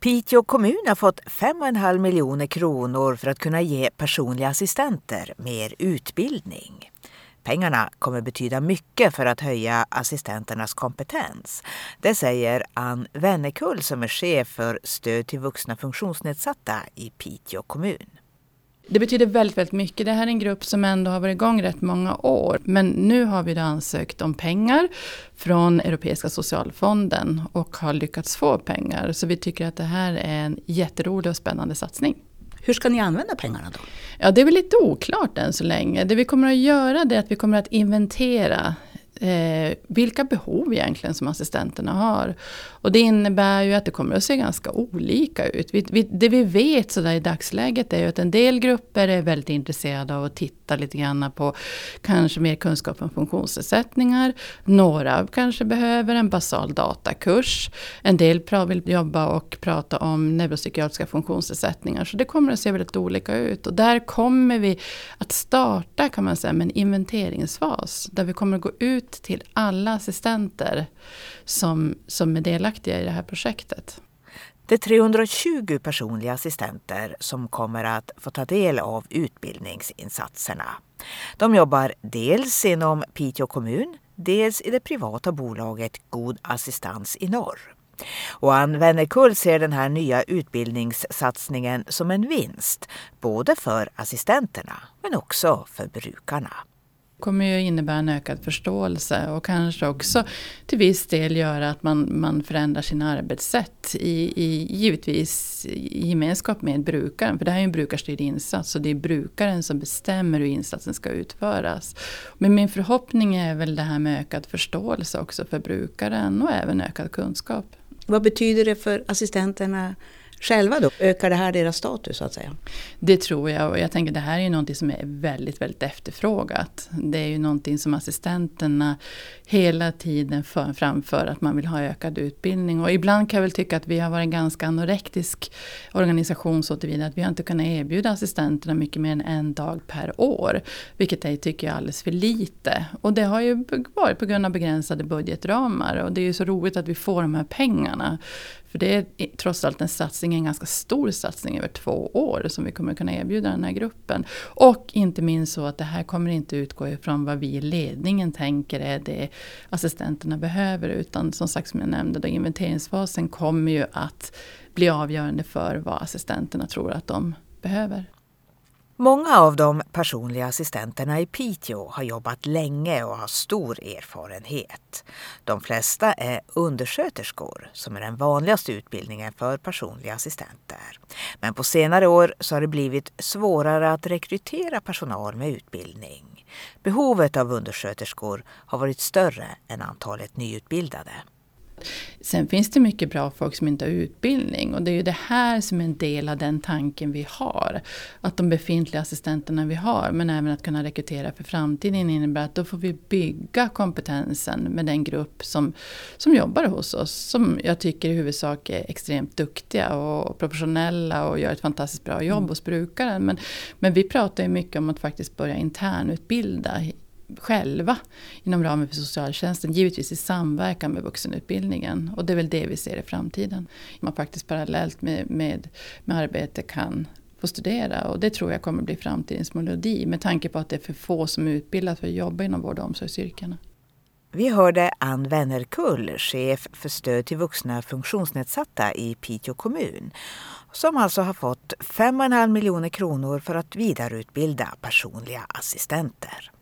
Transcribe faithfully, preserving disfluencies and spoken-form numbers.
Piteå kommun har fått fem och en halv miljoner kronor för att kunna ge personliga assistenter mer utbildning. Pengarna kommer betyda mycket för att höja assistenternas kompetens. Det säger Ann Wennerkull som är chef för stöd till vuxna funktionsnedsatta i Piteå kommun. Det betyder väldigt, väldigt mycket. Det här är en grupp som ändå har varit igång rätt många år. Men nu har vi då ansökt om pengar från Europeiska socialfonden och har lyckats få pengar. Så vi tycker att det här är en jätterolig och spännande satsning. Hur ska ni använda pengarna då? Ja, det är väl lite oklart än så länge. Det vi kommer att göra är att vi kommer att inventera Eh, vilka behov egentligen som assistenterna har. Och det innebär ju att det kommer att se ganska olika ut. Vi, vi, det vi vet så där i dagsläget är ju att en del grupper är väldigt intresserade av att titta lite grann på kanske mer kunskap om funktionsnedsättningar. Några kanske behöver en basal datakurs. En del vill jobba och prata om neuropsykiatriska funktionsnedsättningar. Så det kommer att se väldigt olika ut. Och där kommer vi att starta kan man säga med en inventeringsfas. Där vi kommer att gå ut till alla assistenter som, som är delaktiga i det här projektet. Det är trehundratjugo personliga assistenter som kommer att få ta del av utbildningsinsatserna. De jobbar dels inom Piteå kommun, dels i det privata bolaget God assistans i norr. Och Ann Wennerkull ser den här nya utbildningssatsningen som en vinst, både för assistenterna men också för brukarna. Det kommer ju innebära en ökad förståelse och kanske också till viss del göra att man, man förändrar sina arbetssätt i, i givetvis i gemenskap med brukaren. För det här är ju en brukarstyrd insats så det är brukaren som bestämmer hur insatsen ska utföras. Men min förhoppning är väl det här med ökad förståelse också för brukaren och även ökad kunskap. Vad betyder det för assistenterna själva då? Ökar det här deras status så att säga? Det tror jag och jag tänker det här är ju någonting som är väldigt, väldigt efterfrågat. Det är ju någonting som assistenterna hela tiden för, framför att man vill ha ökad utbildning. Och ibland kan jag väl tycka att vi har varit en ganska anorektisk organisation så tillvida att vi har inte kunnat erbjuda assistenterna mycket mer än en dag per år. Vilket jag tycker är alldeles för lite. Och det har ju varit på grund av begränsade budgetramar och det är ju så roligt att vi får de här pengarna. För det är trots allt en satsning, en ganska stor satsning över två år som vi kommer kunna erbjuda den här gruppen. Och inte minst så att det här kommer inte utgå ifrån vad vi i ledningen tänker är det assistenterna behöver. Utan som sagt som jag nämnde, då inventeringsfasen kommer ju att bli avgörande för vad assistenterna tror att de behöver. Många av de personliga assistenterna i Piteå har jobbat länge och har stor erfarenhet. De flesta är undersköterskor som är den vanligaste utbildningen för personliga assistenter. Men på senare år så har det blivit svårare att rekrytera personal med utbildning. Behovet av undersköterskor har varit större än antalet nyutbildade. Sen finns det mycket bra folk som inte har utbildning och det är ju det här som är en del av den tanken vi har. Att de befintliga assistenterna vi har men även att kunna rekrytera för framtiden innebär att då får vi bygga kompetensen med den grupp som, som jobbar hos oss. Som jag tycker i huvudsak är extremt duktiga och professionella och gör ett fantastiskt bra jobb hos brukaren. Men, men vi pratar ju mycket om att faktiskt börja internutbilda själva inom ramen för socialtjänsten, givetvis i samverkan med vuxenutbildningen. Och det är väl det vi ser i framtiden. Man faktiskt parallellt med, med, med arbete kan få studera och det tror jag kommer bli framtidens melodi med tanke på att det är för få som är utbildade för att jobba inom vård- och omsorgsyrkena. Vi hörde Ann Wennerkull, chef för stöd till vuxna funktionsnedsatta i Piteå kommun, som alltså har fått fem och en halv miljoner kronor för att vidareutbilda personliga assistenter.